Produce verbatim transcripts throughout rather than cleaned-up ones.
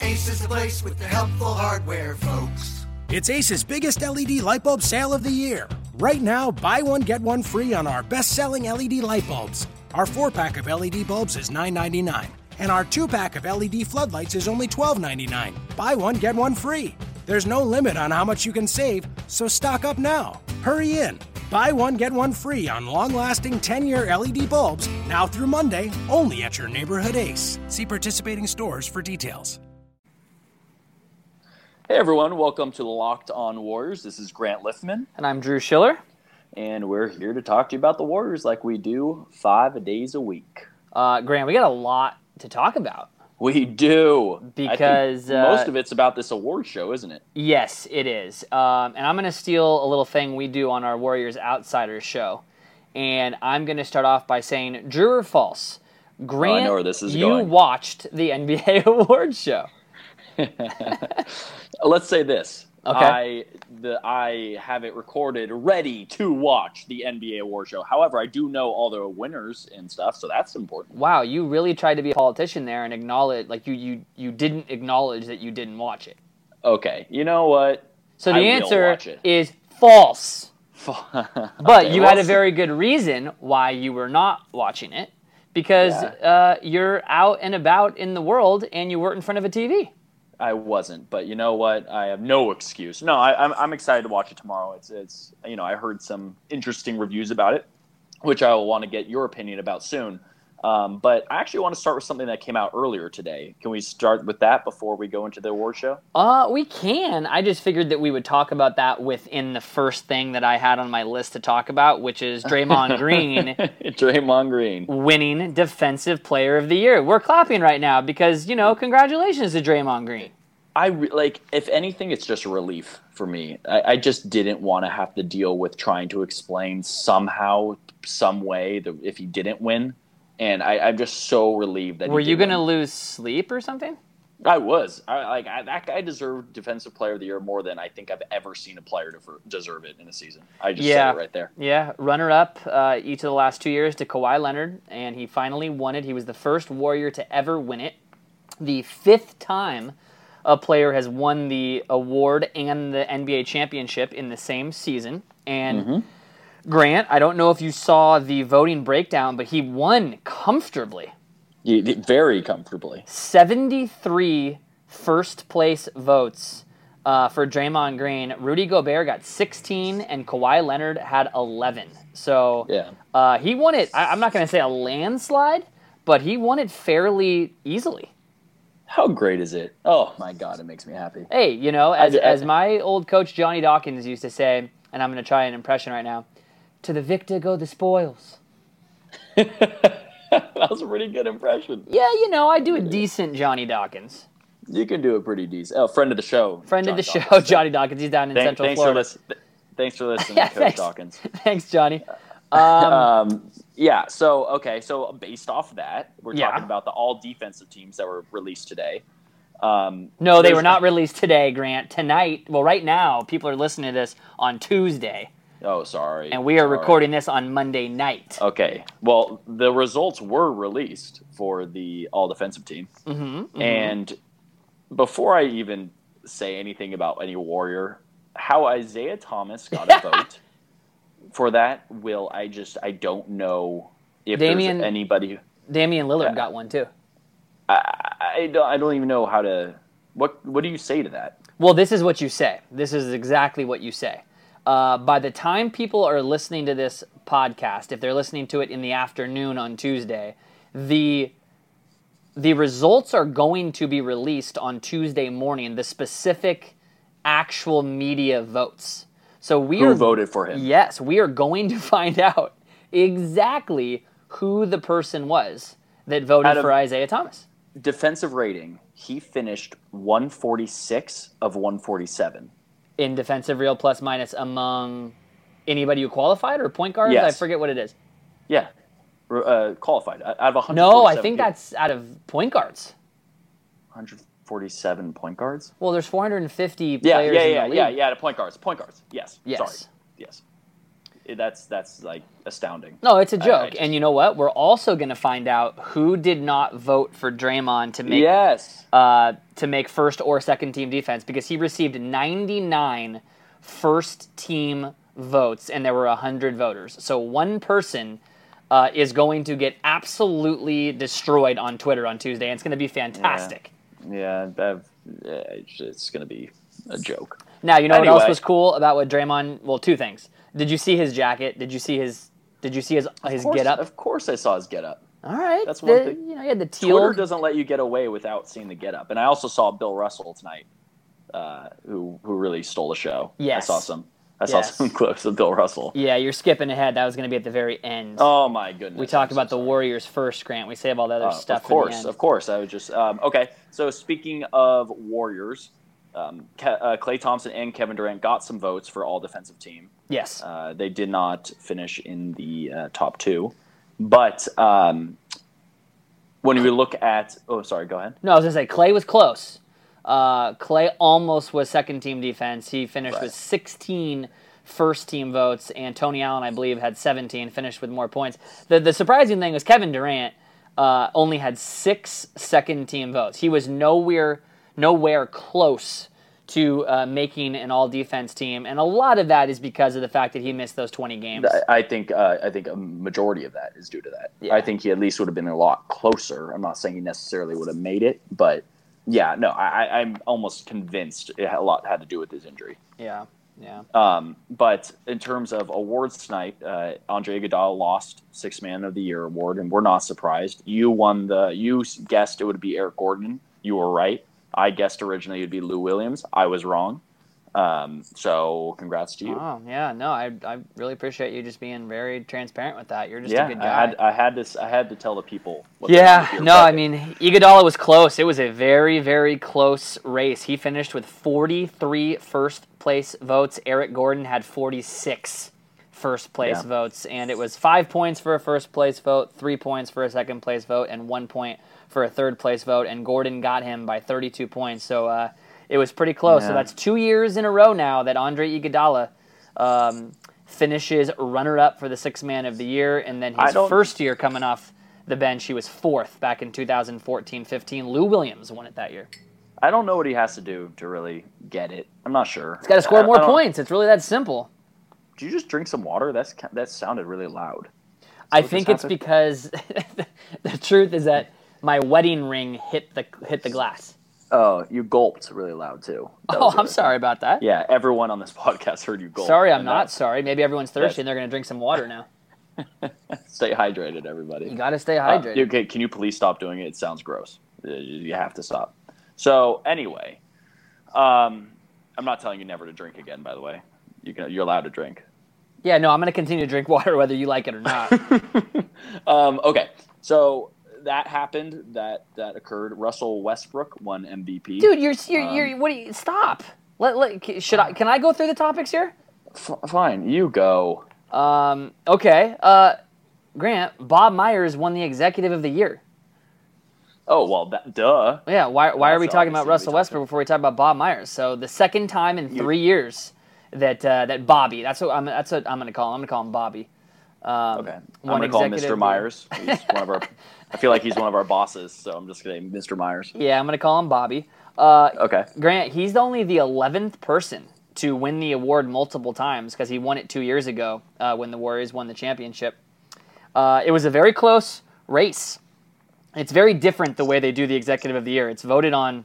Ace is the place with the helpful hardware, folks. It's Ace's biggest L E D light bulb sale of the year. Right now, buy one, get one free on our best-selling L E D light bulbs. Our four-pack of L E D bulbs is nine ninety-nine, and our two-pack of L E D floodlights is only twelve ninety-nine. Buy one, get one free. There's no limit on how much you can save, so stock up now. Hurry in. Buy one, get one free on long-lasting ten-year L E D bulbs, now through Monday, only at your neighborhood Ace. See participating stores for details. Hey everyone, welcome to the Locked On Warriors. This is Grant Liffman. And I'm Drew Schiller. And we're here to talk to you about the Warriors like we do five days a week. Uh, Grant, we got a lot to talk about. We do. Because uh, most of it's about this award show, isn't it? Yes, it is. Um, and I'm going to steal a little thing we do on our Warriors Outsiders show. And I'm going to start off by saying, true or false? Grant, oh, I know where this is you going. watched the N B A Awards show. Let's say this. Okay. I the I have it recorded, ready to watch the N B A award show. However, I do know all the winners and stuff, so that's important. Wow, you really tried to be a politician there and acknowledge, like you you you didn't acknowledge that you didn't watch it. Okay, you know what? So the I answer is false. okay, But you well, had a very good reason why you were not watching it, because Yeah. uh, you're out and about in the world and you weren't in front of a T V. I wasn't, but you know what? I have no excuse. No, I, I'm I'm excited to watch it tomorrow. It's it's you know I heard some interesting reviews about it, which I will want to get your opinion about soon. Um, but I actually want to start with something that came out earlier today. Can we start with that before we go into the award show? Uh, we can. I just figured that we would talk about that within the first thing that I had on my list to talk about, which is Draymond Green Draymond Green winning Defensive Player of the Year. We're clapping right now because, you know, congratulations to Draymond Green. I re- like, if anything, it's just a relief for me. I, I just didn't want to have to deal with trying to explain somehow, some way, that if he didn't win. And I, I'm just so relieved that. Were he you going to lose sleep or something? I was. I, like I, that guy deserved Defensive Player of the Year more than I think I've ever seen a player defer, deserve it in a season. I just yeah. said it right there. Yeah, runner-up uh, each of the last two years to Kawhi Leonard, and he finally won it. He was the first Warrior to ever win it. The fifth time a player has won the award and the N B A championship in the same season. And Mm-hmm. Grant, I don't know if you saw the voting breakdown, but he won comfortably. Yeah, very comfortably. seventy-three first-place votes uh, for Draymond Green. Rudy Gobert got sixteen, and Kawhi Leonard had eleven. So Yeah. uh, he won it, I, I'm not going to say a landslide, but he won it fairly easily. How great is it? Oh, my God, it makes me happy. Hey, you know, as, I- I- as my old coach Johnny Dawkins used to say, and I'm going to try an impression right now, to the victor go the spoils. That was a pretty good impression. Yeah, you know, I do a decent Johnny Dawkins. You can do it pretty decent. Oh, friend of the show. Friend Johnny of the Dawkins. show, Johnny Dawkins. He's down in Thank- Central thanks Florida. For listen- th- thanks for listening, Yeah, Coach thanks. Dawkins. Thanks, Johnny. Um, Um, yeah, so, okay, so based off of that, we're Yeah. talking about the all-defensive teams that were released today. Um, no, they there's- were not released today, Grant. Tonight, well, right now, people are listening to this on Tuesday, Oh, sorry. and we are Sorry. recording this on Monday night. Okay, well, the results were released for the all-defensive team. Mm-hmm, mm-hmm. And before I even say anything about any Warrior, how Isaiah Thomas got a vote for that, will I just, I don't know if Damian- there's anybody. Damian Lillard Yeah. got one, too. I, I, don't, I don't even know how to, what, what do you say to that? Well, this is what you say. This is exactly what you say. Uh, by the time people are listening to this podcast, if they're listening to it in the afternoon on Tuesday, the the results are going to be released on Tuesday morning, the specific actual media votes. So we Who are, voted for him? Yes, we are going to find out exactly who the person was that voted Out of- for Isaiah Thomas. Defensive rating, he finished one forty-six of one forty-seven. In defensive real plus minus among anybody who qualified or point guards? Yes. I forget what it is. Yeah, uh, qualified out of one hundred. No, I think that's out of point guards. one forty-seven point guards. Well, there's four hundred fifty Yeah, players yeah, in yeah, the league. yeah, yeah. The point guards, point guards. Yes. Yes. Sorry. Yes. that's that's like astounding. No, it's a joke. I, I just, and you know what? We're also going to find out who did not vote for Draymond to make yes. uh, to make first or second team defense, because he received ninety-nine first team votes and there were one hundred voters. So one person uh, is going to get absolutely destroyed on Twitter on Tuesday, and it's going to be fantastic. Yeah, yeah I've, it's going to be a joke. Now, you know anyway. what else was cool about what Draymond, well, two things. Did you see his jacket? Did you see his Did you see his his course, get up? Of course I saw his get up. All right. That's one the, thing. You know, he had the teal. Twitter doesn't let you get away without seeing the get up. And I also saw Bill Russell tonight, uh, who who really stole the show. Yes. I saw some I saw Yes. some clips of Bill Russell. Yeah, you're skipping ahead. That was going to be at the very end. Oh my goodness. We talked I'm so about the sorry. Warriors first, Grant. We save all the other Uh, stuff Of course, at the end. of course. I would just um, okay. So speaking of Warriors, um, Ke- uh, Klay Thompson and Kevin Durant got some votes for all defensive team. Yes. Uh, they did not finish in the uh, top two, but um, when we look at oh, sorry, go ahead. No, I was going to say Clay was close. Uh, Clay almost was second team defense. He finished Right. with sixteen first team votes, and Tony Allen, I believe, had seventeen, finished with more points. The the surprising thing was Kevin Durant uh, only had six second team votes. He was nowhere nowhere close to uh, making an all defense team, and a lot of that is because of the fact that he missed those twenty games. I think uh, I think a majority of that is due to that. Yeah. I think he at least would have been a lot closer. I'm not saying he necessarily would have made it, but yeah, no, I, I'm almost convinced it had a lot had to do with his injury. Yeah, yeah. Um, but in terms of awards tonight, uh, Andre Iguodala lost Sixth Man of the Year award, and we're not surprised. You won the. You guessed it would be Eric Gordon. You were right. I guessed originally it would be Lou Williams. I was wrong. Um, so congrats to you. Oh yeah, no, I I really appreciate you just being very transparent with that. You're just yeah, a good I guy. had I had to I had to tell the people. What they Yeah, wanted to hear, no, but- I mean, Iguodala was close. It was a very, very close race. He finished with forty-three first place votes. Eric Gordon had forty-six first place Yeah. votes, and it was five points for a first place vote, three points for a second place vote, and one point for a third place vote, and Gordon got him by thirty-two points. So uh, it was pretty close. So Yeah. that's two years in a row now that Andre Iguodala um, finishes runner-up for the Sixth Man of the Year, and then I his don't- first year coming off the bench, he was fourth back in two thousand fourteen fifteen. Lou Williams won it that year. I don't know what he has to do to really get it. I'm not sure. He's got to score I- more I don't- points. It's really that simple. Did you just drink some water? That's ki- that sounded really loud. I what think just it's happened? because the truth is that my wedding ring hit the hit the glass. Oh, you gulped really loud too. That Oh, was I'm really- sorry about that. Yeah, everyone on this podcast heard you gulp. Sorry, I'm and not that- sorry. Maybe everyone's thirsty That's- and they're going to drink some water now. Stay hydrated, everybody. You got to stay Uh, hydrated. okay, can you please stop doing it? It sounds gross. Uh, You have to stop. So anyway, um, I'm not telling you never to drink again. By the way, you can, you're allowed to drink. Yeah, no, I'm going to continue to drink water whether you like it or not. Um, okay, so that happened. That that occurred. Russell Westbrook won M V P. Dude, you're you're, Um, you're what do you stop? Let, let should I can I go through the topics here? F- fine, you go. Um, okay. Uh, Grant, Bob Myers won the Executive of the Year. Oh well, that, duh. Yeah, why, why are we That's talking about obviously Russell we talked Westbrook before we talk about Bob Myers? So the second time in You- three years that uh, that Bobby, that's what I'm that's what I'm going to call him. I'm going to call him Bobby. Um, Okay, I'm won gonna call him Executive Mister of the Year. Myers. He's one of our. I feel like he's one of our bosses, so I'm just gonna Mister Myers. Yeah, I'm going to call him Bobby. Uh, Okay. Grant, he's only the eleventh person to win the award multiple times because he won it two years ago uh, when the Warriors won the championship. Uh, it was a very close race. It's very different the way they do the Executive of the Year. It's voted on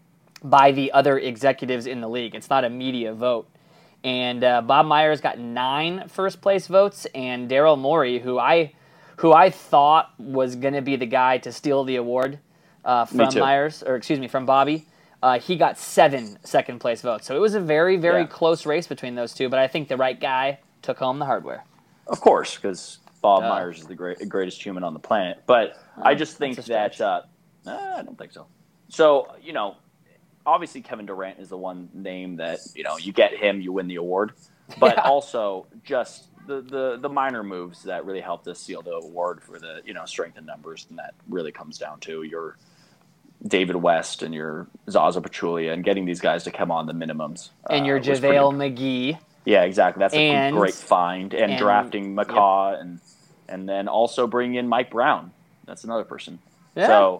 by the other executives in the league. It's not a media vote. And uh, Bob Myers got nine first place votes, and Daryl Morey, who I who I thought was going to be the guy to steal the award uh, from too. Myers, or excuse me, from Bobby, uh, he got seven second place votes. So it was a very, very Yeah. close race between those two, but I think the right guy took home the hardware. Of course, because Bob Duh. Myers is the great, greatest human on the planet. But I just think that's a that stretch. uh, uh, I don't think so. So you know, obviously Kevin Durant is the one name that you know you get him, you win the award. But Yeah. also just the, the the minor moves that really helped us seal the award for the you know strength in numbers, and that really comes down to your David West and your Zaza Pachulia and getting these guys to come on the minimums. And uh, your was pretty- JaVale McGee. Yeah, exactly. That's a And- great find. And, and- drafting McCaw and and then also bringing in Mike Brown. That's another person. Yeah. So,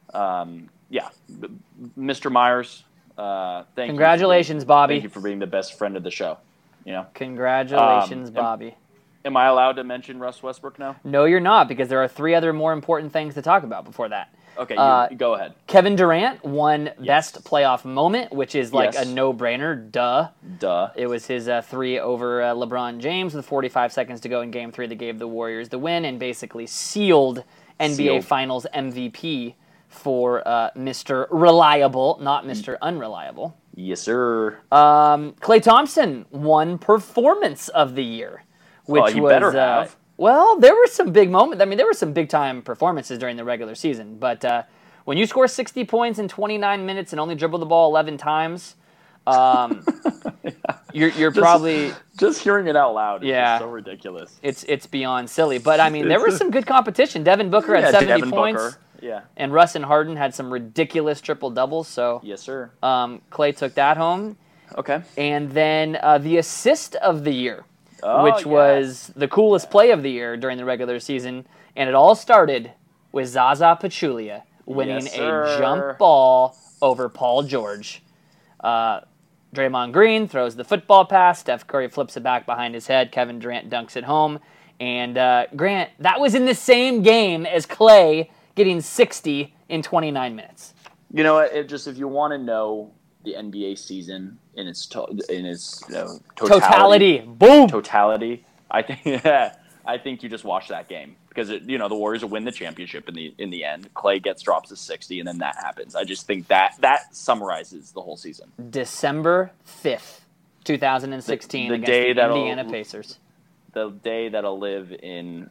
um, yeah, B- Mister Myers, uh, thank Congratulations, you for being, Bobby. Thank you for being the best friend of the show. You know, Congratulations, Um, Bobby. am I allowed to mention Russ Westbrook now? No, you're not, because there are three other more important things to talk about before that. Okay, you, Uh, go ahead. Kevin Durant won Best Playoff Moment, which is like Yes. a no-brainer. Duh. Duh. It was his uh, three over uh, LeBron James with forty-five seconds to go in Game Three that gave the Warriors the win and basically sealed N B A Sealed. Finals M V P for uh, Mister Reliable, not Mister Unreliable. Yes, sir. Um, Klay Thompson won Performance of the Year, which Well, he was better uh, have. well, there were some big moments. I mean, there were some big time performances during the regular season, but uh, when you score sixty points in twenty-nine minutes and only dribble the ball eleven times, um, you're you're Just- probably Just hearing it out loud is Yeah. just so ridiculous. it's it's beyond silly. But I mean, there was some good competition. Devin Booker had Yeah, seventy Devin points, Booker. Yeah. and Russ and Harden had some ridiculous triple doubles. So Yes, sir. um, Klay took that home. Okay. And then uh, the assist of the year, Oh, which yeah. was the coolest play of the year during the regular season. And it all started with Zaza Pachulia winning Yes, a sir. jump ball over Paul George. Uh, Draymond Green throws the football pass. Steph Curry flips it back behind his head. Kevin Durant dunks it home. And uh, Grant, that was in the same game as Klay getting sixty in twenty-nine minutes. You know what? It just if you want to know the N B A season in its to, in its you know, Totality. totality, Boom. totality, I think yeah, I think you just watch that game because it, you know the Warriors will win the championship in the in the end. Klay gets drops to sixty, and then that happens. I just think that that summarizes the whole season. December fifth, twenty sixteen, The- the against day the that'll- Indiana Pacers. The day that'll live in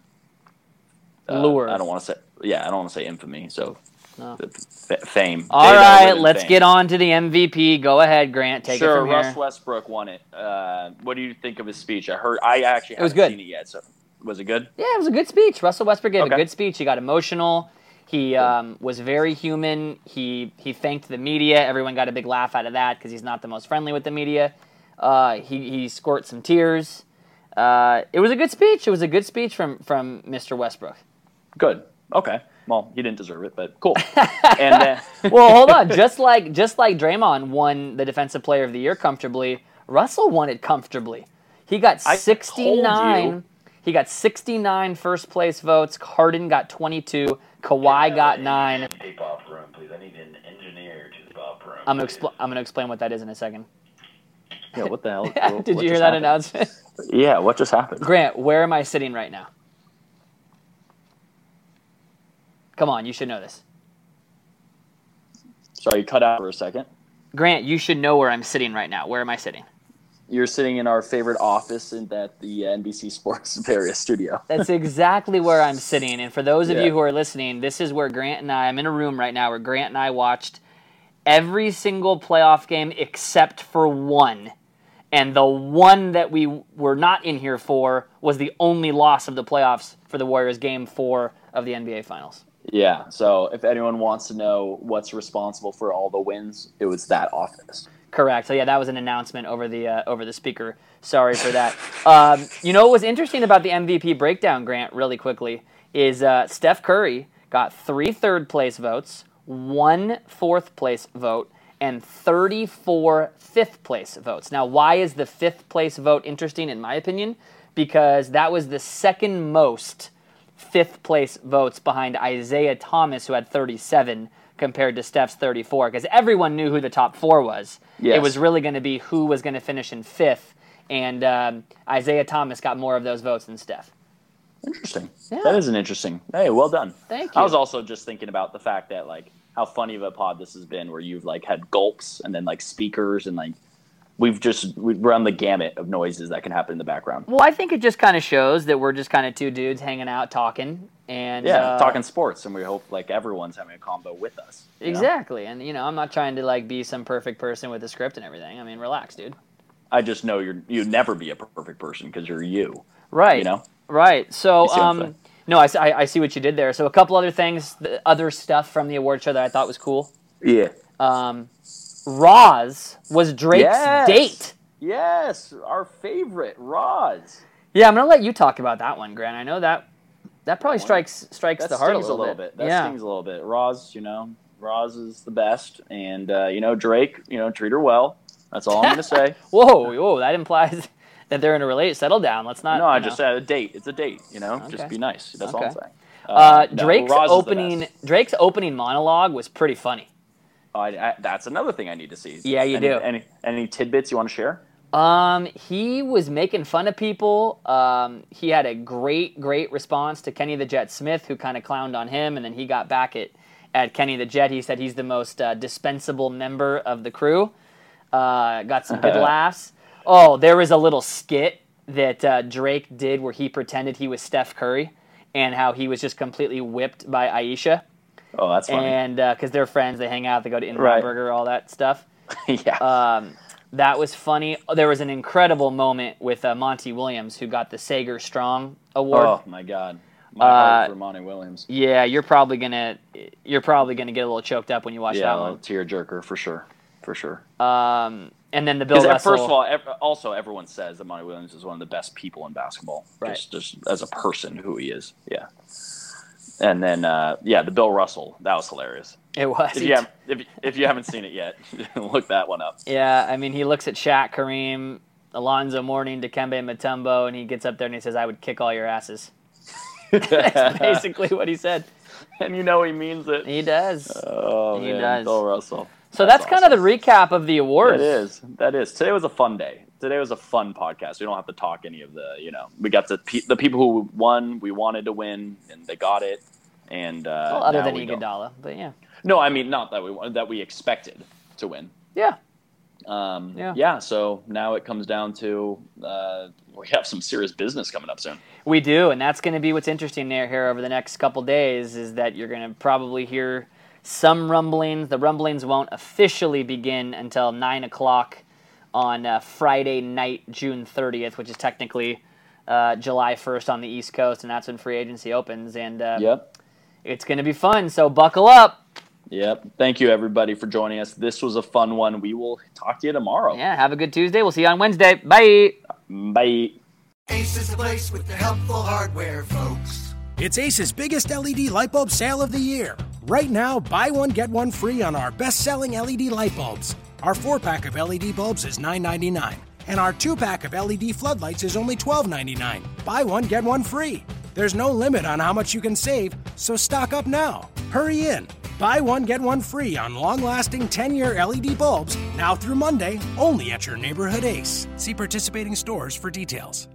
uh, Lure. I don't want to say yeah, I don't want to say infamy. So No. f- fame. All Day that'll right, live in let's fame. get on to the M V P. Go ahead, Grant. Take sure, it from Russ here. Westbrook won it. Uh, what do you think of his speech? I heard. I actually was haven't good. seen it yet. So was it good? Yeah, it was a good speech. Russell Westbrook gave Okay. a good speech. He got emotional. He um, was very human. He he thanked the media. Everyone got a big laugh out of that because he's not the most friendly with the media. Uh, he he squirted some tears. Uh, it was a good speech. It was a good speech from from Mister Westbrook. Good. Okay. Well, he didn't deserve it, but cool. and then, Well, hold on. Just like just like Draymond won the Defensive Player of the Year comfortably, Russell won it comfortably. He got I told sixty-nine. you. He got sixty-nine first place votes. Harden got twenty-two. Kawhi got nine. Tape off room, please. I need an engineer to the off room. I'm gonna expl- I'm gonna explain what that is in a second. yeah, what the hell? Did What you just hear that happened? announcement? Yeah, what just happened? Grant, where am I sitting right now? Come on, you should know this. Sorry, you cut out for a second. Grant, you should know where I'm sitting right now. Where am I sitting? You're sitting in our favorite office in that the N B C Sports Various studio. That's exactly where I'm sitting. And for those of Yeah. you who are listening, this is where Grant and I, I'm in a room right now where Grant and I watched every single playoff game except for one. And the one that we were not in here for was the only loss of the playoffs for the Warriors game four of the N B A Finals. Yeah, so if anyone wants to know what's responsible for all the wins, it was that office. Correct. So yeah, that was an announcement over the uh, over the speaker. Sorry for that. um, you know what was interesting about the M V P breakdown, Grant, really quickly, is uh, Steph Curry got three third place votes, one fourth place vote, and thirty-four fifth place votes. Now, why is the fifth place vote interesting in my opinion? Because that was the second most fifth place votes behind Isaiah Thomas, who had thirty-seven, compared to Steph's thirty-four, because everyone knew who the top four was. Yes. It was really going to be who was going to finish in fifth, and um, Isaiah Thomas got more of those votes than Steph. Interesting. Yeah. That is an interesting. Hey, well done. Thank I you. was also just thinking about the fact that like how funny of a pod this has been, where you've like had gulps and then like speakers and like we've just we've run the gamut of noises that can happen in the background. Well, I think it just kind of shows that we're just kind of two dudes hanging out talking. And Yeah, uh, talking sports, and we hope like everyone's having a combo with us. you know? Exactly. And, you know, I'm not trying to, like, be some perfect person with a script and everything. I mean, relax, dude. I just know you're you'd never be a perfect person because you're you. Right. You know. Right. So, You see what I'm um, saying? no, I, I, I see what you did there. So a couple other things, the other stuff from the award show that I thought was cool. Yeah. Um, Roz was Drake's Yes. date Yes, our favorite, Roz. Yeah, I'm gonna let you talk about that one, Grant. I know that that probably strikes strikes That the heart a stings little, a little bit. That yeah. stings a little bit. Roz, you know, Roz is the best, and uh, you know, Drake, you know, treat her well. That's all I'm gonna say. Whoa, whoa, that implies that they're in a relationship. Settle down. Let's not. No, I you just know. said a date. It's a date. You know, Okay. just be nice. That's all Okay. I'm saying. Uh, Uh, no, Drake's Roz is the opening best. Drake's opening monologue was pretty funny. I, I, that's another thing I need to see. Yeah, you any, do. Any any tidbits you want to share? Um, he was making fun of people. Um, he had a great, great response to Kenny the Jet Smith, who kind of clowned on him, and then he got back at, at Kenny the Jet. He said he's the most uh, dispensable member of the crew. Uh, got some good laughs. Oh, there was a little skit that uh, Drake did where he pretended he was Steph Curry and how he was just completely whipped by Aisha. Oh, that's funny. And because they're friends, they hang out, they go to In-N-Out Right. Burger, all that stuff. yeah. Um, that was funny. There was an incredible moment with uh, Monty Williams, who got the Sager Strong Award. oh my God. My Uh, heart for Monty Williams. Yeah, you're probably gonna you're probably gonna get a little choked up when you watch Yeah, that a tear jerker for sure, for sure. one. Um, and then the Bill Because Russell. first of all, ev- also everyone says that Monty Williams is one of the best people in basketball. Right. Just, just as a person, who he is. Yeah. And then, uh, yeah, the Bill Russell, that was hilarious. it was. If you, have, if, if you haven't seen it yet, look that one up. Yeah, I mean, he looks at Shaq, Kareem, Alonzo Mourning, Dikembe Mutombo, and he gets up there and he says, "I would kick all your asses." That's basically what he said. And you know he means it. He does. Oh, He man, does. Bill Russell. So that's, kind of the recap of the awards. That is. That is. Today was a fun day. Today was a fun podcast. We don't have to talk any of the, you know, we got the pe- the people who won, we wanted to win, and they got it. And uh, Well, other now than we don't. Iguodala, but yeah. No, I mean not that we won- that we expected to win. Yeah. Um, Yeah. yeah. So now it comes down to uh, we have some serious business coming up soon. We do, and that's going to be what's interesting there here over the next couple days is that you're going to probably hear some rumblings. The rumblings won't officially begin until nine o'clock on uh, Friday night, June thirtieth, which is technically uh, July first on the East Coast, and that's when free agency opens. And uh, Yep. it's going to be fun, so buckle up. Yep. Thank you, everybody, for joining us. This was a fun one. We will talk to you tomorrow. Yeah, have a good Tuesday. We'll see you on Wednesday. Bye. Bye. Ace is the place with the helpful hardware, folks. It's Ace's biggest L E D light bulb sale of the year. Right now, buy one, get one free on our best-selling L E D light bulbs. Our four-pack of L E D bulbs is nine ninety-nine, and our two-pack of L E D floodlights is only twelve ninety-nine. Buy one, get one free. There's no limit on how much you can save, so stock up now. Hurry in. Buy one, get one free on long-lasting ten-year L E D bulbs now through Monday, only at your neighborhood Ace. See participating stores for details.